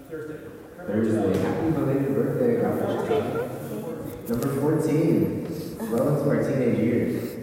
Thursday. Happy belated birthday, Dr. Number 14. Well into our teenage years.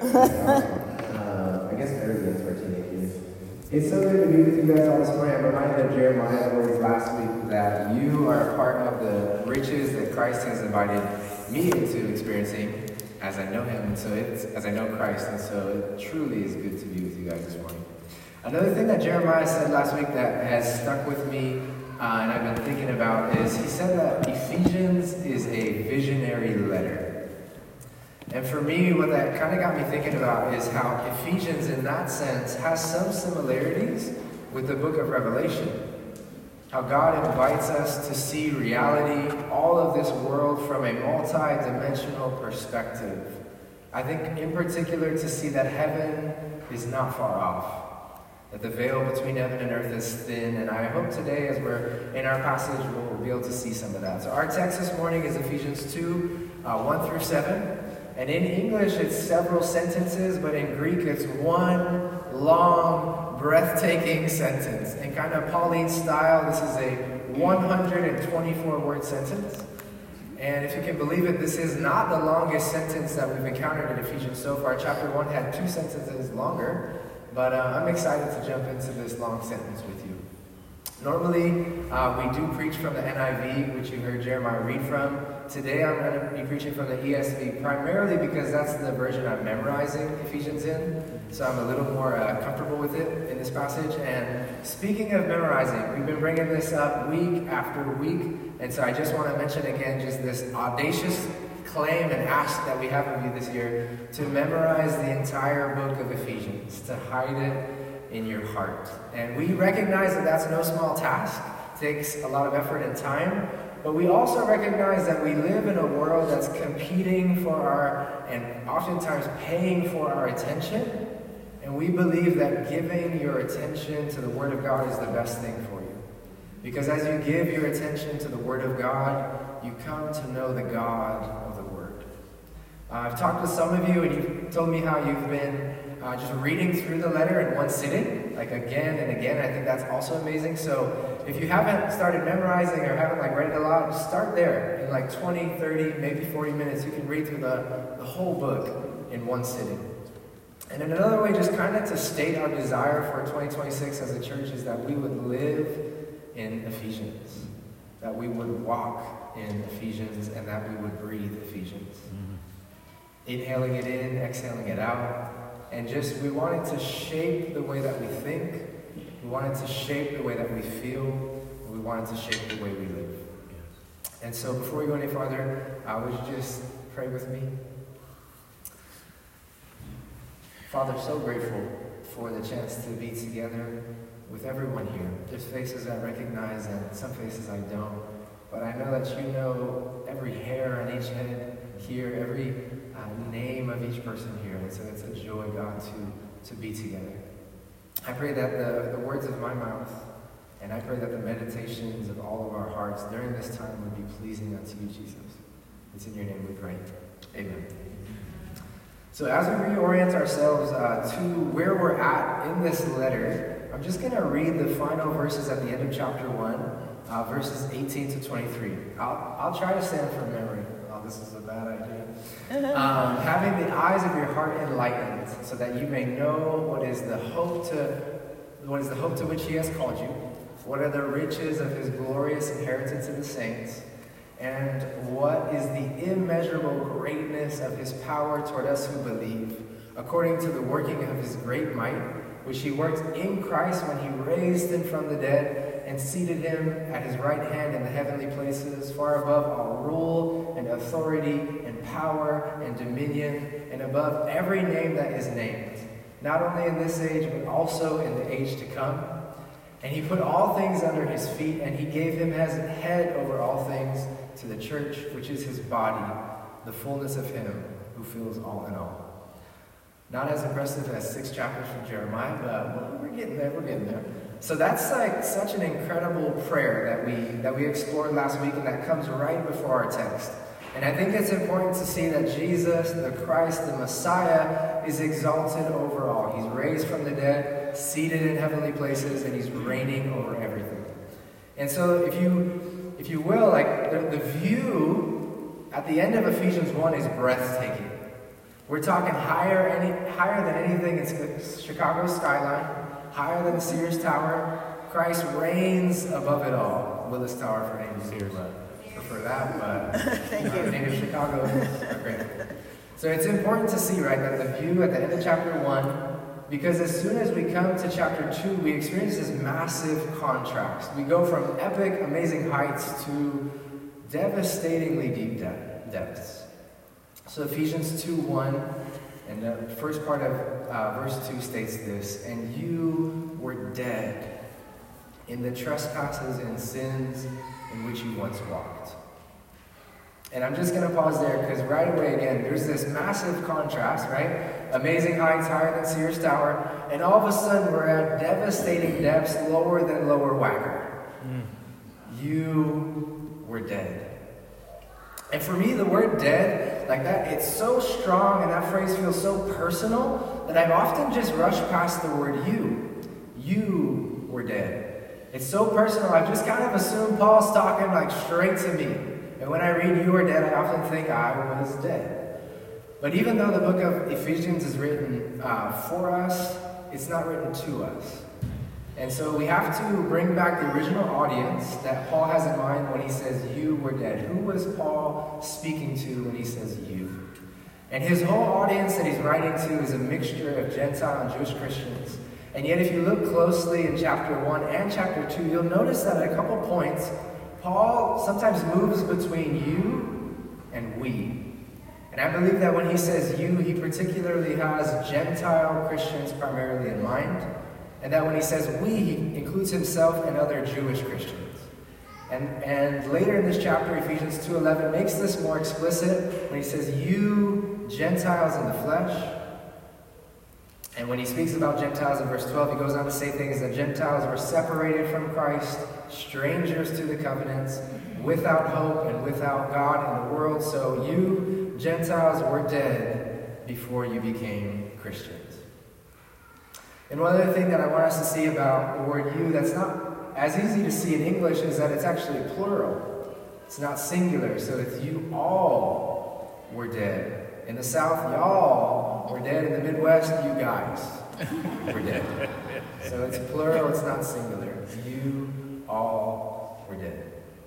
I guess Thursday into our teenage years. It's so good to be with you guys all this morning. I'm reminded of Jeremiah's words last week that you are a part of the riches that Christ has invited me into experiencing as I know him, and so as I know Christ, and so it truly is good to be with you guys this morning. Another thing that Jeremiah said last week that has stuck with me and I've been thinking about is he said that Ephesians is a visionary letter. And for me, what that kind of got me thinking about is how Ephesians, in that sense, has some similarities with the book of Revelation. How God invites us to see reality, all of this world, from a multi-dimensional perspective. I think in particular to see that heaven is not far off. That the veil between heaven and earth is thin, and I hope today as we're in our passage we'll be able to see some of that. So our text this morning is Ephesians 2, 1 through 7. And in English it's several sentences, but in Greek it's one long, breathtaking sentence. In kind of Pauline style, this is a 124-word sentence. And if you can believe it, this is not the longest sentence that we've encountered in Ephesians so far. Chapter 1 had 2 sentences longer. But I'm excited to jump into this long sentence with you. Normally, we do preach from the NIV, which you heard Jeremiah read from. Today, I'm going to be preaching from the ESV, primarily because that's the version I'm memorizing Ephesians in. So I'm a little more comfortable with it in this passage. And speaking of memorizing, we've been bringing this up week after week. And so I just want to mention again just this audacious claim and ask that we have of you this year to memorize the entire book of Ephesians, to hide it in your heart. And we recognize that that's no small task. It takes a lot of effort and time. But we also recognize that we live in a world that's competing for our, and oftentimes paying for our attention. And we believe that giving your attention to the Word of God is the best thing for you. Because as you give your attention to the Word of God, you come to know the God of the Word. I've talked with some of you, and you've told me how you've been just reading through the letter in one sitting, like again and again. I think that's also amazing. So if you haven't started memorizing or haven't read it a lot, just start there. In 20, 30, maybe 40 minutes, you can read through the whole book in one sitting. And another way, just kind of to state our desire for 2026 as a church, is that we would live in Ephesians. That we would walk in Ephesians, and that we would breathe Ephesians. Inhaling it in, exhaling it out. And just, we wanted to shape the way that we think. We wanted to shape the way that we feel. We wanted to shape the way we live. And so before we go any farther, would you just pray with me? Father, so grateful for the chance to be together with everyone here. There's faces I recognize and some faces I don't. But I know that you know every hair on each head here, every name of each person here. And so it's a joy, God, to be together. I pray that the words of my mouth, and I pray that the meditations of all of our hearts during this time would be pleasing unto you, Jesus. It's in your name we pray. Amen. So as we reorient ourselves to where we're at in this letter, I'm just going to read the final verses at the end of chapter 1, verses 18 to 23. I'll try to stand from memory. Oh, this is a bad idea. Having the eyes of your heart enlightened, so that you may know what is the hope to which he has called you, what are the riches of his glorious inheritance in the saints, and what is the immeasurable greatness of his power toward us who believe, according to the working of his great might, which he worked in Christ when he raised him from the dead and seated him at his right hand in the heavenly places, far above all rule and authority and power and dominion, and above every name that is named, not only in this age, but also in the age to come. And he put all things under his feet, and he gave him as head over all things to the church, which is his body, the fullness of him who fills all in all. Not as impressive as 6 chapters from Jeremiah, but we're getting there. So that's such an incredible prayer that we explored last week, and that comes right before our text. And I think it's important to see that Jesus, the Christ, the Messiah, is exalted over all. He's raised from the dead, seated in heavenly places, and he's reigning over everything. And so if you will, like the view at the end of Ephesians 1 is breathtaking. We're talking higher than anything in Chicago's skyline, higher than the Sears Tower. Christ reigns above it all. Willis Tower for native Sears, prefer that, but native Chicago are great. So it's important to see, right, that the view at the end of chapter 1, because as soon as we come to chapter 2, we experience this massive contrast. We go from epic, amazing heights to devastatingly deep depths. So Ephesians 2:1, and the first part of verse 2 states this, "And you were dead in the trespasses and sins in which you once walked." And I'm just going to pause there because right away, again, there's this massive contrast, right? Amazing heights, higher than Sears Tower, and all of a sudden we're at devastating depths, lower than Lower Wacker. You were dead. And for me, the word dead, like that, it's so strong and that phrase feels so personal that I've often just rushed past the word you. You were dead. It's so personal, I've just kind of assumed Paul's talking like straight to me. And when I read you were dead, I often think I was dead. But even though the book of Ephesians is written for us, it's not written to us. And so we have to bring back the original audience that Paul has in mind when he says you were dead. Who was Paul speaking to when he says you? And his whole audience that he's writing to is a mixture of Gentile and Jewish Christians. And yet if you look closely in chapter 1 and chapter 2, you'll notice that at a couple points, Paul sometimes moves between you and we. And I believe that when he says you, he particularly has Gentile Christians primarily in mind. And that when he says we, he includes himself and other Jewish Christians. And later in this chapter, Ephesians 2:11 makes this more explicit when he says you, Gentiles in the flesh. And when he speaks about Gentiles in verse 12, he goes on to say things that Gentiles were separated from Christ, strangers to the covenants, without hope and without God in the world. So you, Gentiles, were dead before you became Christians. And one other thing that I want us to see about the word you that's not as easy to see in English is that it's actually plural. It's not singular, so it's you all were dead. In the South, y'all were dead. In the Midwest, you guys were dead. So it's plural, it's not singular. You all were dead.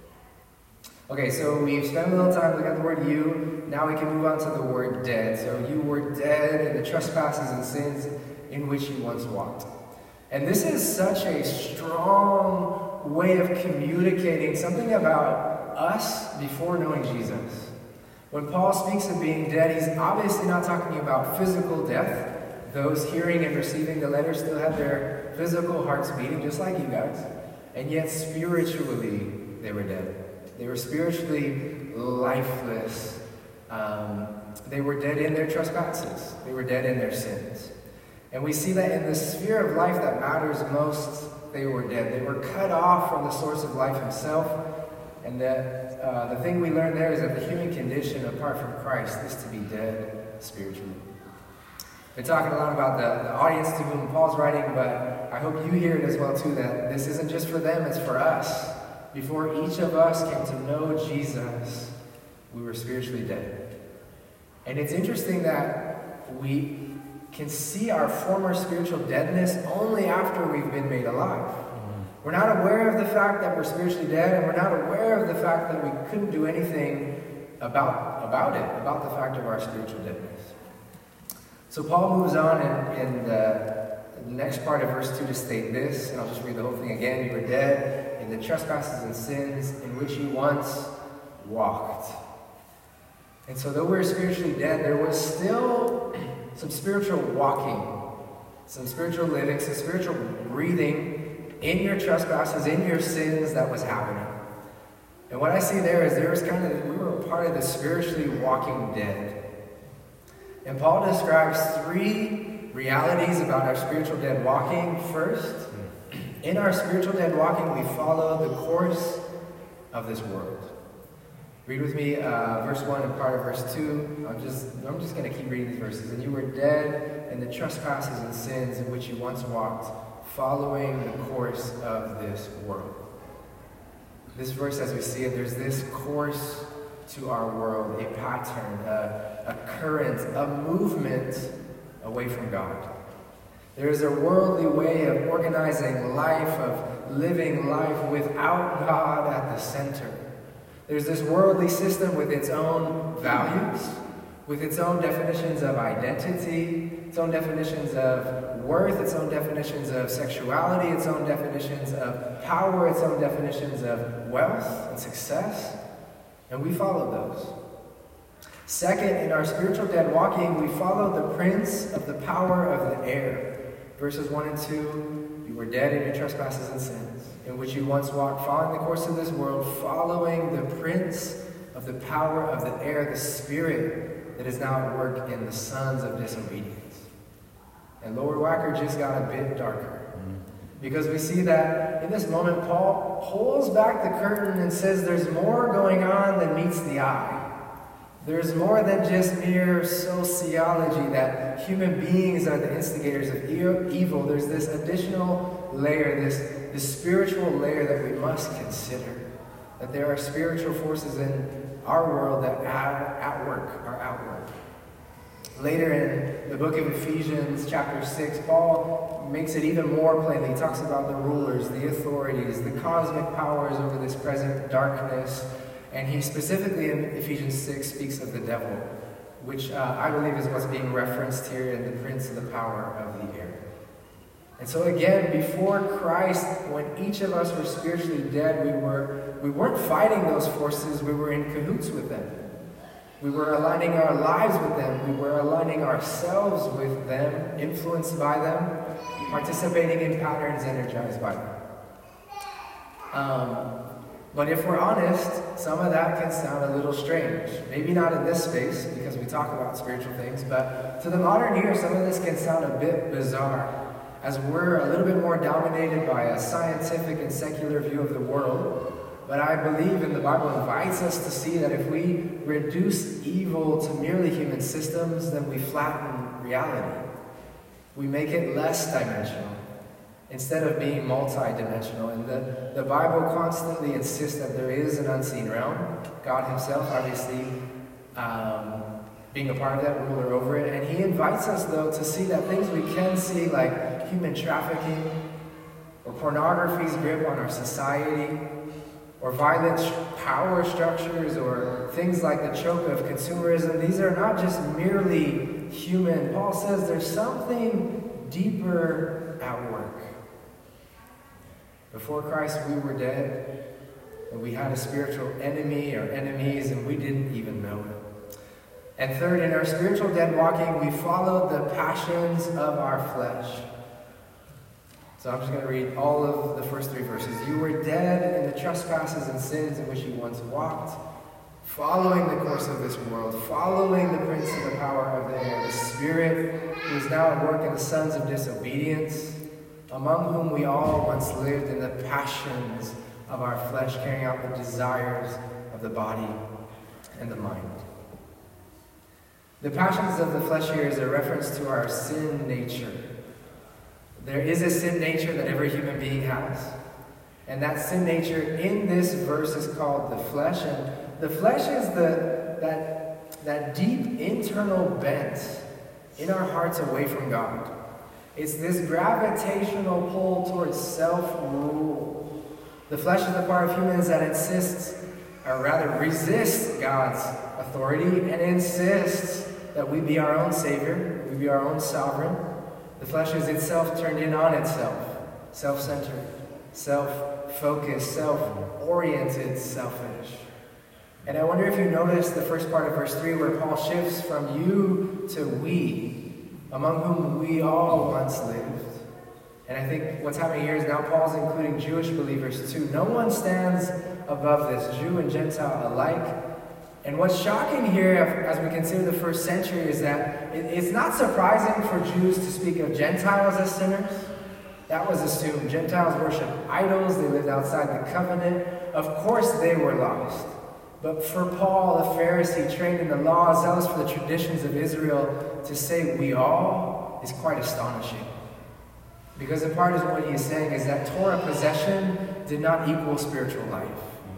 Okay, so we've spent a little time looking at the word you. Now we can move on to the word dead. So you were dead in the trespasses and sins in which you once walked. And this is such a strong way of communicating something about us before knowing Jesus. When Paul speaks of being dead, he's obviously not talking about physical death. Those hearing and receiving the letter still had their physical hearts beating, just like you guys. And yet spiritually, they were dead. They were spiritually lifeless. They were dead in their trespasses. They were dead in their sins. And we see that in the sphere of life that matters most, they were dead. They were cut off from the source of life himself. And that the thing we learn there is that the human condition apart from Christ is to be dead spiritually. We're talking a lot about the audience to whom Paul's writing, but I hope you hear it as well too, that this isn't just for them, it's for us. Before each of us came to know Jesus, we were spiritually dead. And it's interesting that we can see our former spiritual deadness only after we've been made alive. We're not aware of the fact that we're spiritually dead, and we're not aware of the fact that we couldn't do anything about the fact of our spiritual deadness. So Paul moves on in the next part of verse 2 to state this, and I'll just read the whole thing again. You were dead in the trespasses and sins in which you once walked. And so though we're spiritually dead, there was still some spiritual walking, some spiritual living, some spiritual breathing in your trespasses, in your sins that was happening. And what I see there is we were a part of the spiritually walking dead. And Paul describes three realities about our spiritual dead walking. First, in our spiritual dead walking, we follow the course of this world. Read with me verse 1 and part of verse 2. I'm just going to keep reading these verses. And you were dead in the trespasses and sins in which you once walked, following the course of this world. This verse, as we see it, there's this course to our world, a pattern, a current, a movement away from God. There is a worldly way of organizing life, of living life without God at the center. There's this worldly system with its own values, with its own definitions of identity, its own definitions of worth, its own definitions of sexuality, its own definitions of power, its own definitions of wealth and success. And we follow those. Second, in our spiritual dead walking, we follow the prince of the power of the air. Verses 1 and 2, you were dead in your trespasses and sins, in which you once walked, following the course of this world, following the prince of the power of the air, the spirit that is now at work in the sons of disobedience. And Lord Wacker just got a bit darker. Because we see that in this moment, Paul pulls back the curtain and says there's more going on than meets the eye. There's more than just mere sociology, that human beings are the instigators of evil. There's this additional layer, this spiritual layer that we must consider. That there are spiritual forces in our world that are at work. Later in the book of Ephesians, chapter 6, Paul makes it even more plainly. He talks about the rulers, the authorities, the cosmic powers over this present darkness. And he specifically in Ephesians 6 speaks of the devil, which I believe is what's being referenced here in the prince of the power of the air. And so again, before Christ, when each of us were spiritually dead, we weren't fighting those forces, we were in cahoots with them. We were aligning our lives with them. We were aligning ourselves with them, influenced by them, participating in patterns energized by them. But if we're honest, some of that can sound a little strange. Maybe not in this space, because we talk about spiritual things, but to the modern ear, some of this can sound a bit bizarre, as we're a little bit more dominated by a scientific and secular view of the world. But I believe, and the Bible invites us to see, that if we reduce evil to merely human systems, then we flatten reality. We make it less dimensional, instead of being multi-dimensional. And the Bible constantly insists that there is an unseen realm. God himself, obviously, being a part of that, ruler over it. And he invites us, though, to see that things we can see, like human trafficking, or pornography's grip on our society, or violent power structures, or things like the choke of consumerism, these are not just merely human. Paul says there's something deeper at work. Before Christ, we were dead, and we had a spiritual enemy or enemies, and we didn't even know it. And third, in our spiritual dead walking, we followed the passions of our flesh. So I'm just going to read all of the first 3 verses. You were dead in the trespasses and sins in which you once walked, following the course of this world, following the prince of the power of the air, the spirit who is now at work in the sons of disobedience, among whom we all once lived in the passions of our flesh, carrying out the desires of the body and the mind. The passions of the flesh here is a reference to our sin nature. There is a sin nature that every human being has. And that sin nature in this verse is called the flesh. And the flesh is that deep internal bent in our hearts away from God. It's this gravitational pull towards self-rule. The flesh is the part of humans that insists, or rather resists, God's authority and insists that we be our own savior, we be our own sovereign. The flesh is itself turned in on itself, self-centered, self-focused, self-oriented, selfish. And I wonder if you noticed the first part of verse 3 where Paul shifts from you to we, among whom we all once lived. And I think what's happening here is now Paul's including Jewish believers too. No one stands above this, Jew and Gentile alike. And what's shocking here, as we consider the first century, is that it's not surprising for Jews to speak of Gentiles as sinners. That was assumed. Gentiles worship idols. They lived outside the covenant. Of course they were lost. But for Paul, a Pharisee trained in the law, zealous for the traditions of Israel, to say we all is quite astonishing. Because a part of what he is saying is that Torah possession did not equal spiritual life.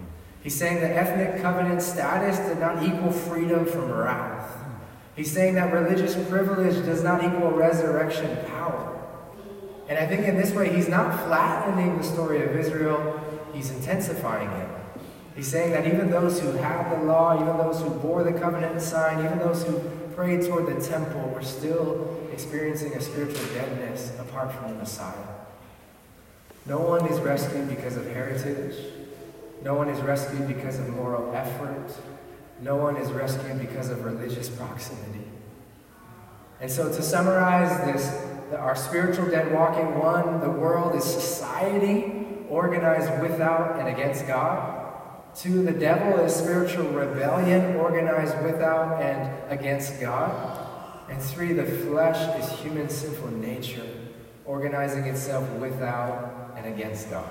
He's saying that ethnic covenant status did not equal freedom from wrath. He's saying that religious privilege does not equal resurrection power. And I think in this way, he's not flattening the story of Israel, he's intensifying it. He's saying that even those who had the law, even those who bore the covenant sign, even those who prayed toward the temple were still experiencing a spiritual deadness apart from the Messiah. No one is rescued because of heritage. No one is rescued because of moral effort. No one is rescued because of religious proximity. And so to summarize this, our spiritual dead walking, one, the world is society organized without and against God. Two, the devil is spiritual rebellion organized without and against God. And three, the flesh is human sinful nature organizing itself without and against God.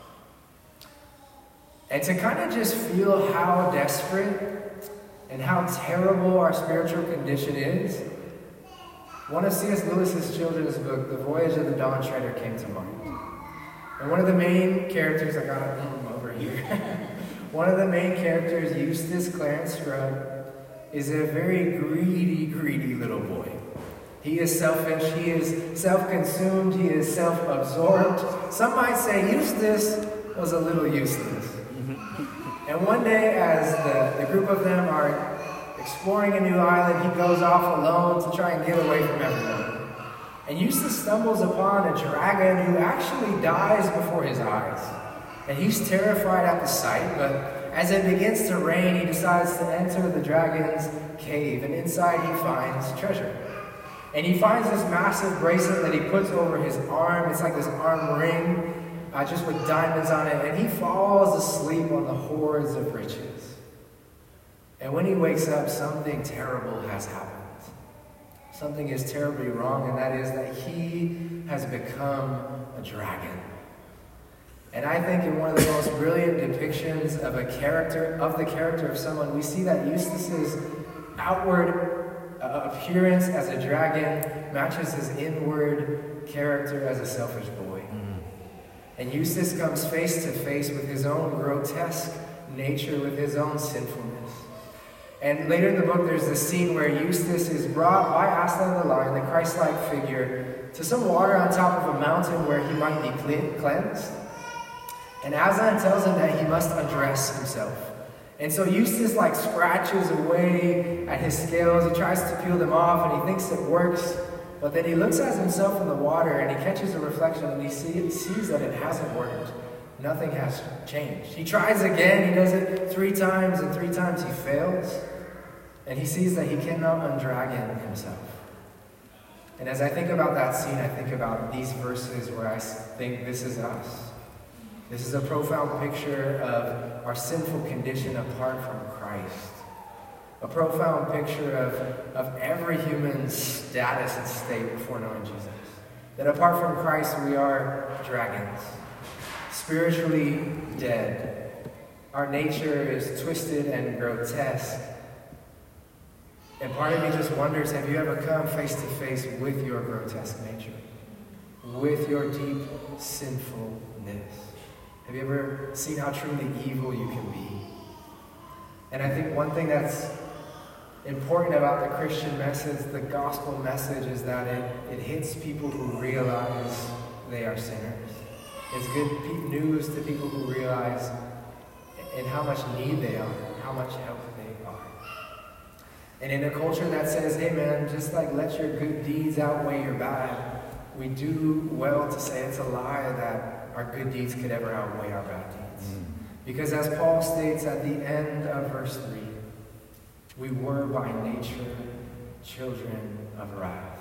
And to kind of just feel how desperate and how terrible our spiritual condition is, one of C.S. Lewis's children's book, The Voyage of the Dawn Treader, came to mind. And one of the main characters, I got it over here, one of the main characters, Eustace Clarence Scrubb, is a very greedy little boy. He is selfish, he is self-consumed, he is self-absorbed. Some might say Eustace was a little useless. And one day, as the group of them are exploring a new island, he goes off alone to try and get away from everyone. And Eustace stumbles upon a dragon who actually dies before his eyes. And he's terrified at the sight, but as it begins to rain, he decides to enter the dragon's cave, and inside he finds treasure. And he finds this massive bracelet that he puts over his arm. It's like this arm ring, just with diamonds on it, and he falls asleep on the hoards of riches. And when he wakes up, something terrible has happened. Something is terribly wrong, and that is that he has become a dragon. And I think in one of the most brilliant depictions of the character of someone, we see that Eustace's outward appearance as a dragon matches his inward character as a selfish boy. And Eustace comes face to face with his own grotesque nature, with his own sinfulness. And later in the book, there's this scene where Eustace is brought by Aslan the lion, the Christ-like figure, to some water on top of a mountain where he might be cleansed. And Aslan tells him that he must undress himself. And so Eustace scratches away at his scales. He tries to peel them off, and he thinks it works. But then he looks at himself in the water, and he catches a reflection, and he sees that it hasn't worked. Nothing has changed. He tries again. He does it 3 times, and 3 times he fails. And he sees that he cannot undragon himself. And as I think about that scene, I think about these verses where I think this is us. This is a profound picture of our sinful condition apart from Christ. A profound picture of every human's status and state before knowing Jesus. That apart from Christ, we are dragons, spiritually dead. Our nature is twisted and grotesque. And part of me just wonders, have you ever come face to face with your grotesque nature? With your deep sinfulness? Have you ever seen how truly evil you can be? And I think one thing that's important about the Christian message, the gospel message, is that it hits people who realize they are sinners. It's good news to people who realize in how much need they are, how much help they are. And in a culture that says, hey man, just let your good deeds outweigh your bad, we do well to say it's a lie that our good deeds could ever outweigh our bad deeds. Because as Paul states at the end of verse 3, we were by nature children of wrath.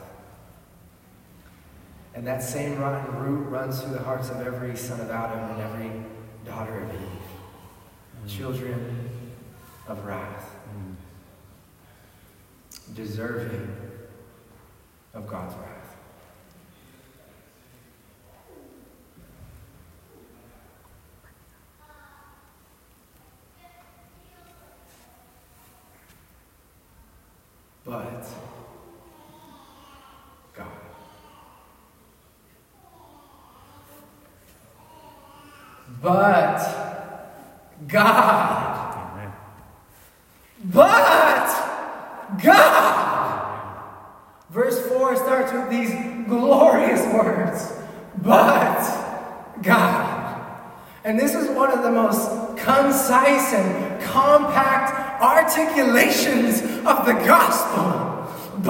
And that same rotten root runs through the hearts of every son of Adam and every daughter of Eve. Children of wrath. Deserving of God's wrath. But God. But God. Amen. But God. Verse 4 starts with these glorious words. But God. And this is one of the most concise and compact articulations of the gospel.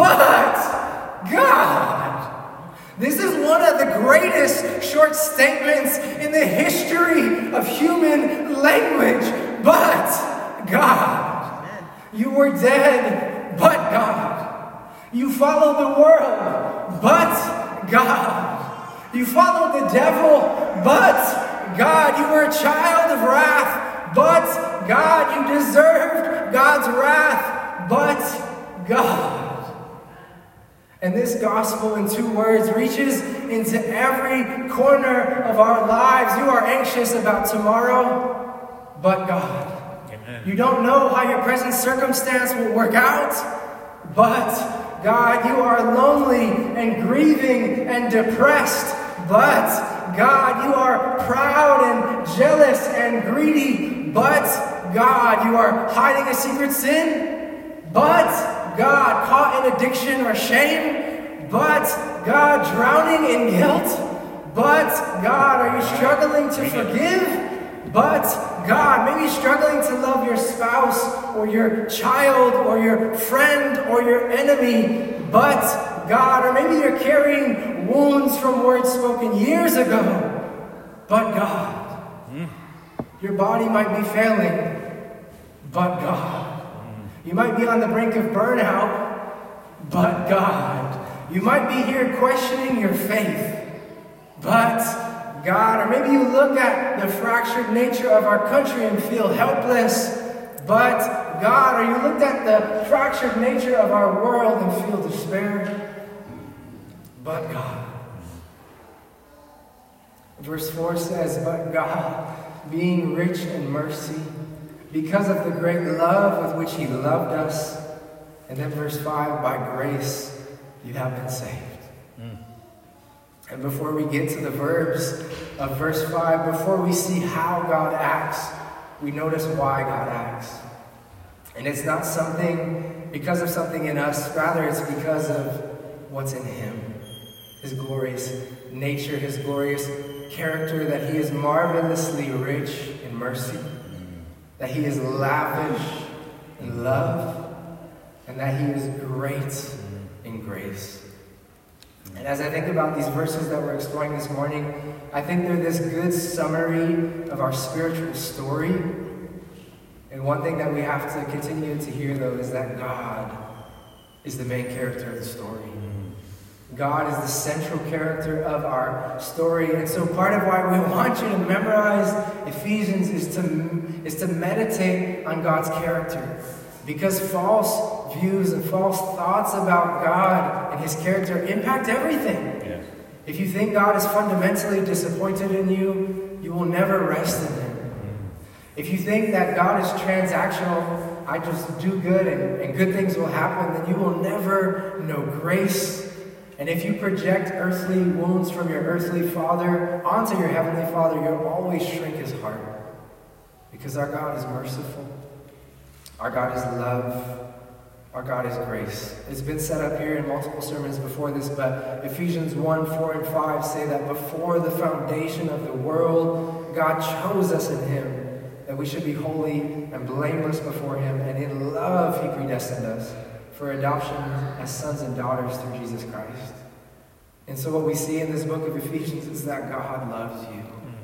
But God. This is one of the greatest short statements in the history of human language. But God. You were dead, but God. You followed the world, but God. You followed the devil, but God. You were a child of wrath, but God. You deserved God's wrath, but God. And this gospel in 2 words reaches into every corner of our lives. You are anxious about tomorrow, but God. Amen. You don't know how your present circumstance will work out, but God. You are lonely and grieving and depressed, but God. You are proud and jealous and greedy, but God. You are hiding a secret sin, but God. Caught in addiction or shame, but God. Drowning in guilt, but God. Are you struggling to forgive? But God, maybe struggling to love your spouse or your child or your friend or your enemy, but God. Or maybe you're carrying wounds from words spoken years ago, but God. Your body might be failing, but God. You might be on the brink of burnout, but God. You might be here questioning your faith, but God. Or maybe you look at the fractured nature of our country and feel helpless, but God. Or you looked at the fractured nature of our world and feel despair, but God. Verse 4 says, but God, being rich in mercy, because of the great love with which he loved us. And then verse 5, by grace you have been saved. And before we get to the verbs of verse 5, before we see how God acts, we notice why God acts. And it's not something because of something in us, rather it's because of what's in him. His glorious nature, his glorious character, that he is marvelously rich in mercy, that he is lavish in love, and that he is great in grace. And as I think about these verses that we're exploring this morning, I think they're this good summary of our spiritual story. And one thing that we have to continue to hear, though, is that God is the main character of the story. God is the central character of our story. And so part of why we want you to memorize Ephesians is to meditate on God's character. Because false views and false thoughts about God and his character impact everything. Yes. If you think God is fundamentally disappointed in you, you will never rest in him. If you think that God is transactional, I just do good and good things will happen, then you will never know grace. And if you project earthly wounds from your earthly father onto your heavenly Father, you'll always shrink his heart. Because our God is merciful. Our God is love. Our God is grace. It's been set up here in multiple sermons before this, but Ephesians 1, 4, and 5 say that before the foundation of the world, God chose us in him, that we should be holy and blameless before him, and in love he predestined us for adoption as sons and daughters through Jesus Christ. And so what we see in this book of Ephesians is that God loves you.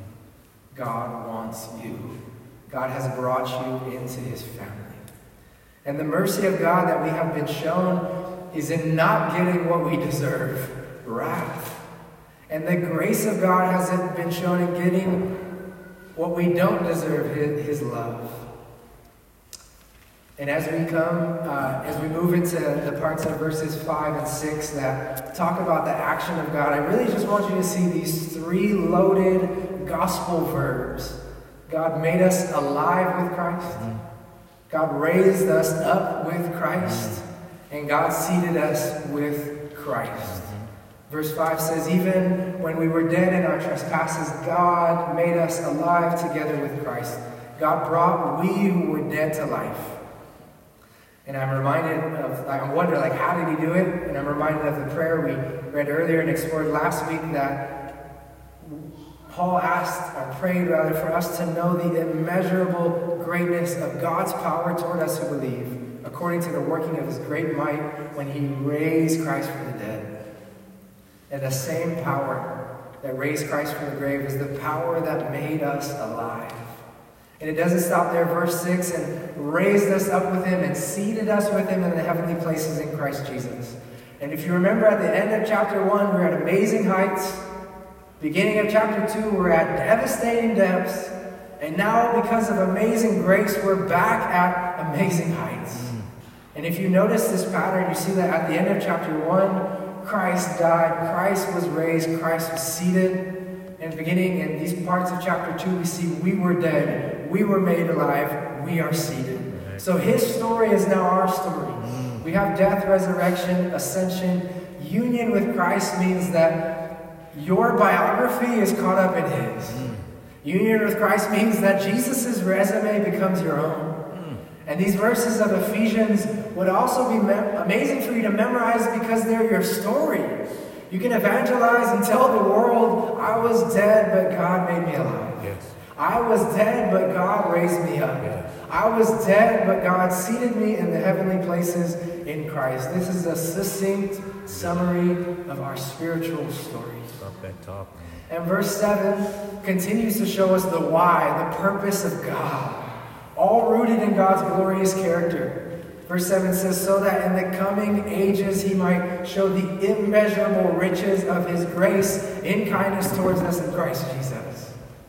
God wants you. God has brought you into his family. And the mercy of God that we have been shown is in not getting what we deserve, wrath. And the grace of God has been shown in getting what we don't deserve, his love. And as we move into the parts of verses 5 and 6 that talk about the action of God, I really just want you to see these 3 loaded gospel verbs. God made us alive with Christ. God raised us up with Christ. And God seated us with Christ. Verse 5 says, even when we were dead in our trespasses, God made us alive together with Christ. God brought we who were dead to life. And I'm reminded of, I wonder, like, how did he do it? And I'm reminded of the prayer we read earlier and explored last week that Paul asked, or prayed rather, for us to know the immeasurable greatness of God's power toward us who believe, according to the working of his great might when he raised Christ from the dead. And the same power that raised Christ from the grave is the power that made us alive. And it doesn't stop there. Verse 6, and raised us up with him and seated us with him in the heavenly places in Christ Jesus. And if you remember at the end of chapter 1, we're at amazing heights. Beginning of chapter 2, we're at devastating depths. And now, because of amazing grace, we're back at amazing heights. And if you notice this pattern, you see that at the end of chapter 1, Christ died, Christ was raised, Christ was seated. And beginning in these parts of chapter 2, we see we were dead, we were made alive, we are seated. So his story is now our story. We have death, resurrection, ascension. Union with Christ means that your biography is caught up in his. Union with Christ means that Jesus' resume becomes your own. And these verses of Ephesians would also be amazing for you to memorize because they're your story. You can evangelize and tell the world, I was dead, but God made me alive. Yes. I was dead, but God raised me up. Yes. I was dead, but God seated me in the heavenly places in Christ. This is a succinct summary of our spiritual story. Up that top. And verse 7 continues to show us the why, the purpose of God, all rooted in God's glorious character. Verse 7 says, so that in the coming ages he might show the immeasurable riches of his grace in kindness towards us in Christ Jesus.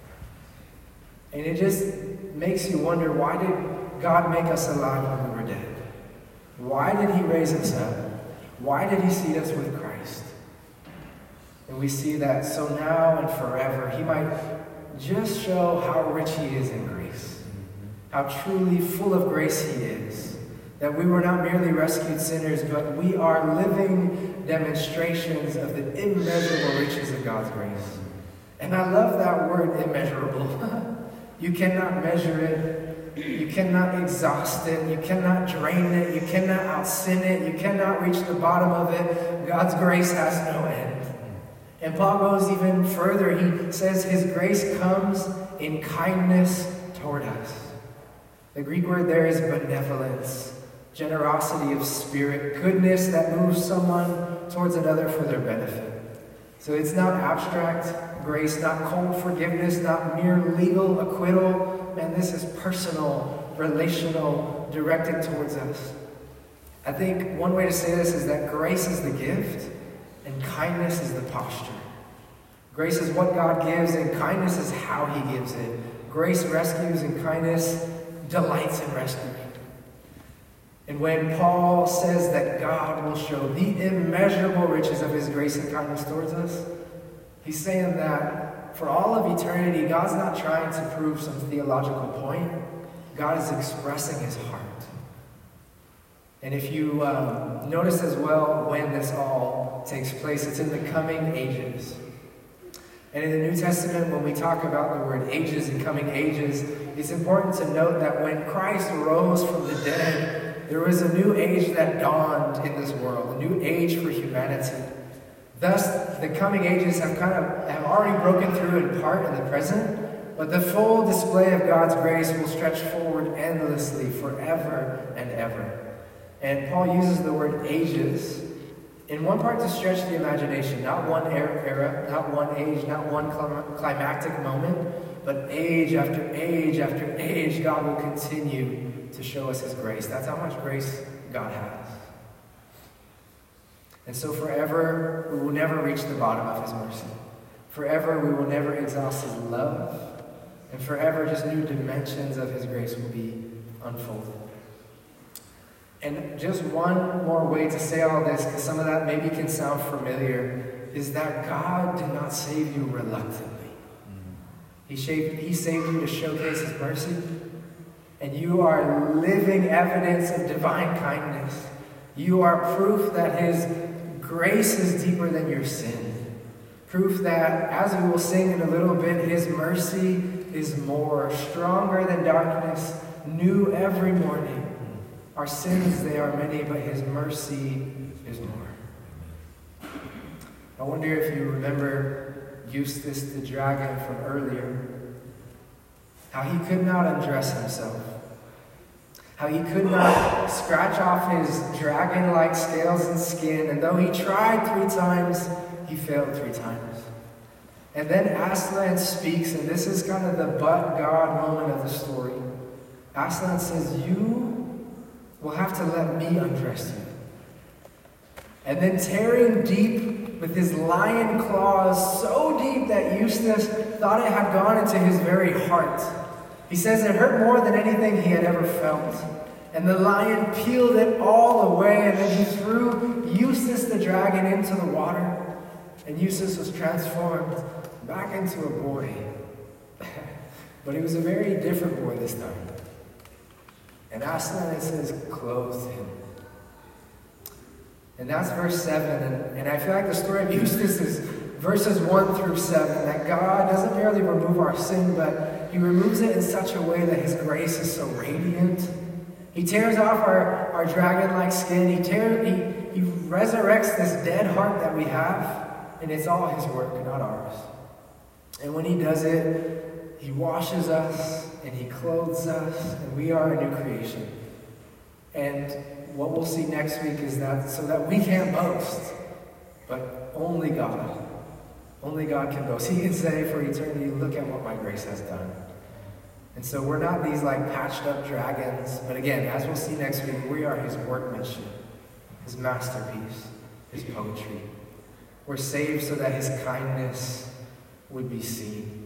And it just makes you wonder, why did God make us alive when we were dead? Why did he raise us up? Why did he seat us with Christ? And we see that so now and forever he might just show how rich he is in grace, how truly full of grace he is. That we were not merely rescued sinners, but we are living demonstrations of the immeasurable riches of God's grace. And I love that word, immeasurable. You cannot measure it. You cannot exhaust it. You cannot drain it. You cannot out-sin it. You cannot reach the bottom of it. God's grace has no end. And Paul goes even further. He says his grace comes in kindness toward us. The Greek word there is benevolence. Generosity of spirit, goodness that moves someone towards another for their benefit. So it's not abstract grace, not cold forgiveness, not mere legal acquittal. Man, this is personal, relational, directed towards us. I think one way to say this is that grace is the gift and kindness is the posture. Grace is what God gives and kindness is how he gives it. Grace rescues and kindness delights in rescuing. And when Paul says that God will show the immeasurable riches of his grace and kindness towards us, he's saying that for all of eternity, God's not trying to prove some theological point. God is expressing his heart. And if you notice as well when this all takes place, it's in the coming ages. And in the New Testament, when we talk about the word ages and coming ages, it's important to note that when Christ rose from the dead, there was a new age that dawned in this world, a new age for humanity. Thus, the coming ages have already broken through in part in the present, but the full display of God's grace will stretch forward endlessly, forever and ever. And Paul uses the word ages in one part to stretch the imagination, not one era, not one age, not one climactic moment, but age after age after age, God will continue to show us his grace. That's how much grace God has. And so forever, we will never reach the bottom of his mercy. Forever, we will never exhaust his love. And forever, just new dimensions of his grace will be unfolded. And just one more way to say all this, because some of that maybe can sound familiar, is that God did not save you reluctantly. He saved you to showcase his mercy. And you are living evidence of divine kindness. You are proof that his grace is deeper than your sin. Proof that, as we will sing in a little bit, his mercy is more, stronger than darkness, new every morning. Our sins, they are many, but his mercy is more. I wonder if you remember Eustace the dragon from earlier, how he could not undress himself, how he could not scratch off his dragon-like scales and skin, and though he tried 3 times, he failed 3 times. And then Aslan speaks, and this is kind of the but God moment of the story. Aslan says, "You will have to let me undress you." And then tearing deep with his lion claws, so deep that Eustace thought it had gone into his very heart. He says it hurt more than anything he had ever felt. And the lion peeled it all away, and then he threw Eustace the dragon into the water. And Eustace was transformed back into a boy. But he was a very different boy this time. And Aslan, it says, clothed him. And that's verse 7. And I feel like the story of Eustace is verses 1 through 7. That God doesn't merely remove our sin, but he removes it in such a way that his grace is so radiant. He tears off our dragon-like skin. He resurrects this dead heart that we have. And it's all his work, not ours. And when he does it, he washes us and he clothes us, and we are a new creation. And what we'll see next week is that so that we can't boast, but only God can boast. He can say for eternity, look at what my grace has done. And so we're not these like patched up dragons, but again, as we'll see next week, we are his workmanship, his masterpiece, his poetry. We're saved so that his kindness would be seen.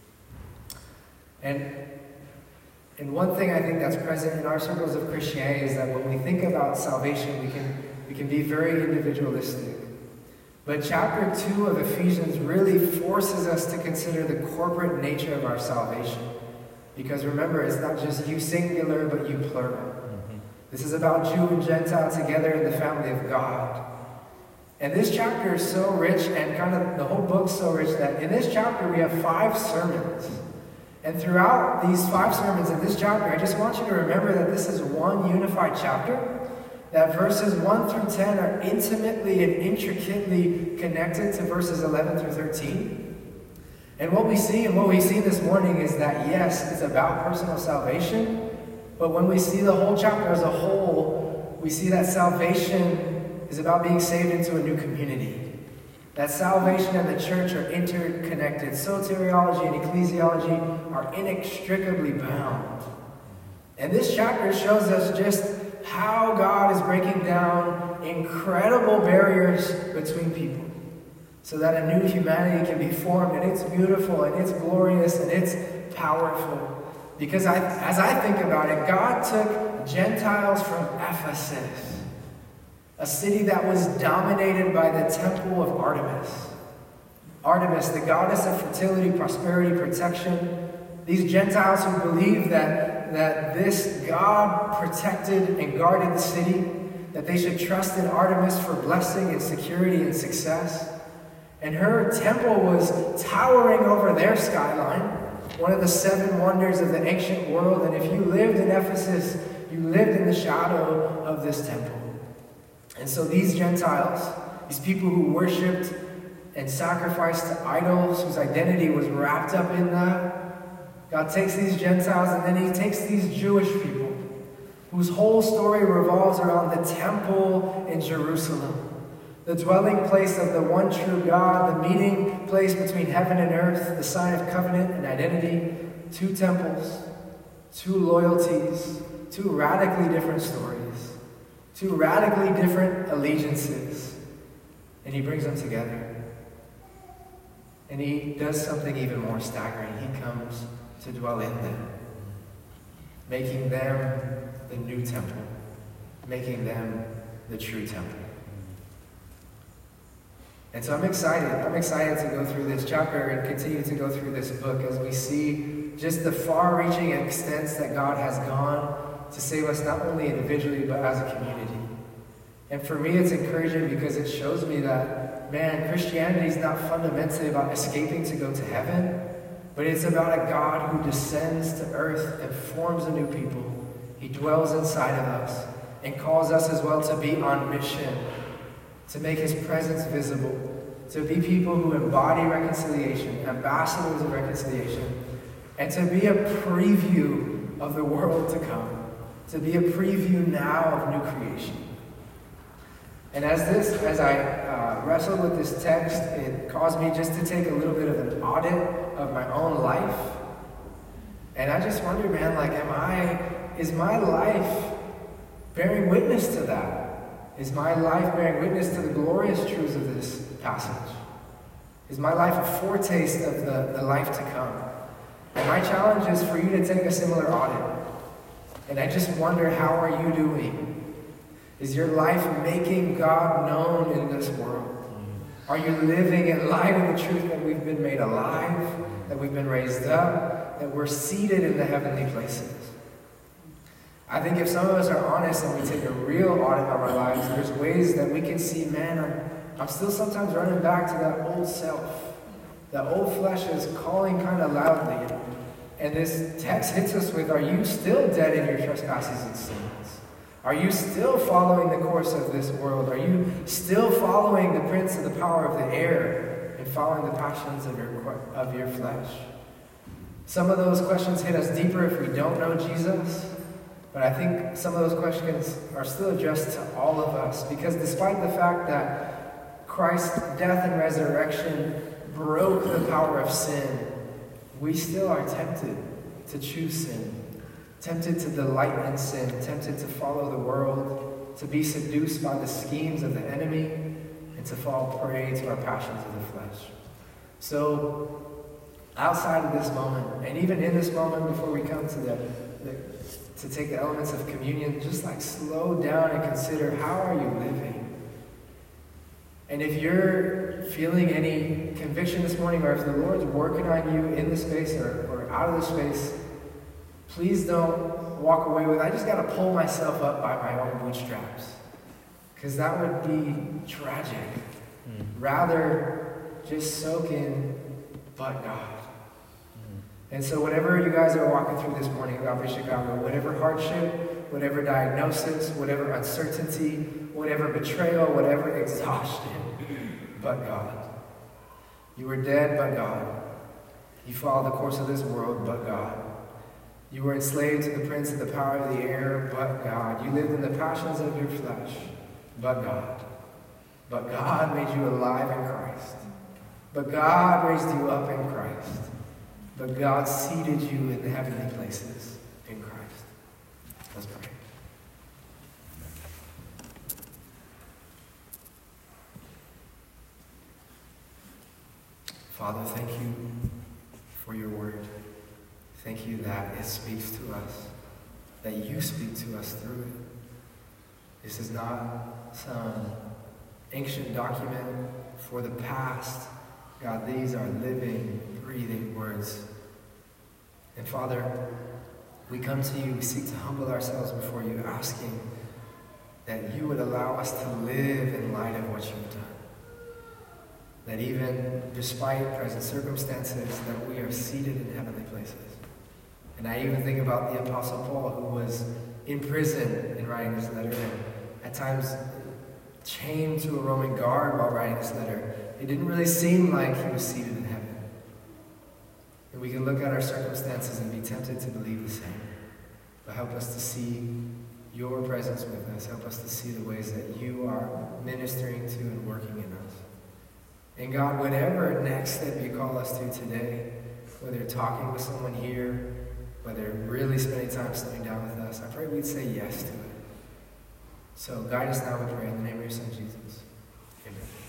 And one thing I think that's present in our circles of Christianity is that when we think about salvation, we can be very individualistic. But chapter 2 of Ephesians really forces us to consider the corporate nature of our salvation. Because remember, it's not just you singular, but you plural. Mm-hmm. This is about Jew and Gentile together in the family of God. And this chapter is so rich, and kind of the whole book's so rich, that in this chapter we have 5 sermons. And throughout these 5 sermons in this chapter, I just want you to remember that this is one unified chapter, that verses 1 through 10 are intimately and intricately connected to verses 11 through 13. And what we see this morning is that, yes, it's about personal salvation, but when we see the whole chapter as a whole, we see that salvation is about being saved into a new community. That salvation and the church are interconnected. Soteriology and ecclesiology are inextricably bound. And this chapter shows us just how God is breaking down incredible barriers between people so that a new humanity can be formed, and it's beautiful, and it's glorious, and it's powerful. Because as I think about it, God took Gentiles from Ephesus, a city that was dominated by the temple of Artemis. Artemis, the goddess of fertility, prosperity, protection. These Gentiles who believed that this God protected and guarded the city, that they should trust in Artemis for blessing and security and success. And her temple was towering over their skyline, one of the 7 wonders of the ancient world. And if you lived in Ephesus, you lived in the shadow of this temple. And so these Gentiles, these people who worshipped and sacrificed to idols, whose identity was wrapped up in that, God takes these Gentiles and then he takes these Jewish people, whose whole story revolves around the temple in Jerusalem, the dwelling place of the one true God, the meeting place between heaven and earth, the sign of covenant and identity. 2 temples, 2 loyalties, 2 radically different stories, 2 radically different allegiances. And he brings them together. And he does something even more staggering. He comes to dwell in them, making them the new temple, making them the true temple. And so I'm excited. I'm excited to go through this chapter and continue to go through this book as we see just the far-reaching extents that God has gone to save us not only individually, but as a community. And for me, it's encouraging because it shows me that, man, Christianity is not fundamentally about escaping to go to heaven, but it's about a God who descends to earth and forms a new people. He dwells inside of us and calls us as well to be on mission, to make his presence visible, to be people who embody reconciliation, ambassadors of reconciliation, and to be a preview of the world to come, to be a preview now of new creation. And as I wrestled with this text, it caused me just to take a little bit of an audit of my own life. And I just wonder, man, like, is my life bearing witness to that? Is my life bearing witness to the glorious truths of this passage? Is my life a foretaste of the life to come? And my challenge is for you to take a similar audit. And I just wonder, how are you doing? Is your life making God known in this world? Are you living in light of the truth that we've been made alive, that we've been raised up, that we're seated in the heavenly places? I think if some of us are honest and we take a real audit of our lives, there's ways that we can see, man, I'm still sometimes running back to that old self. That old flesh is calling kind of loudly. And this text hits us with, are you still dead in your trespasses and sins? Are you still following the course of this world? Are you still following the prince of the power of the air and following the passions of your flesh? Some of those questions hit us deeper if we don't know Jesus. But I think some of those questions are still addressed to all of us, because despite the fact that Christ's death and resurrection broke the power of sin, we still are tempted to choose sin, tempted to delight in sin, tempted to follow the world, to be seduced by the schemes of the enemy, and to fall prey to our passions of the flesh. So, outside of this moment, and even in this moment before we come to take the elements of communion, just like slow down and consider, how are you living? And if you're feeling any conviction this morning, or if the Lord's working on you in the space or out of the space, please don't walk away with, I just got to pull myself up by my own bootstraps. Because that would be tragic. Rather, just soak in, but God. And so whatever you guys are walking through this morning, Agape Chicago, whatever hardship, whatever diagnosis, whatever uncertainty, whatever betrayal, whatever exhaustion, but God. You were dead, but God. You followed the course of this world, but God. You were enslaved to the prince of the power of the air, but God. You lived in the passions of your flesh, but God. But God made you alive in Christ. But God raised you up in Christ. But God seated you in the heavenly places in Christ. Let's pray. Father, thank you for your word. Thank you that it speaks to us, that you speak to us through it. This is not some ancient document for the past. God, these are living, breathing words. And Father, we come to you, we seek to humble ourselves before you, asking that you would allow us to live in light of what you've done. That even despite present circumstances, that we are seated in heavenly places. And I even think about the Apostle Paul, who was in prison in writing this letter, and at times chained to a Roman guard while writing this letter. It didn't really seem like he was seated in heaven. And we can look at our circumstances and be tempted to believe the same. But help us to see your presence with us. Help us to see the ways that you are ministering to and working in us. And God, whatever next step you call us to today, whether talking with someone here, whether really spending time sitting down with us, I pray we'd say yes to it. So guide us now, we pray, in the name of your Son, Jesus. Amen.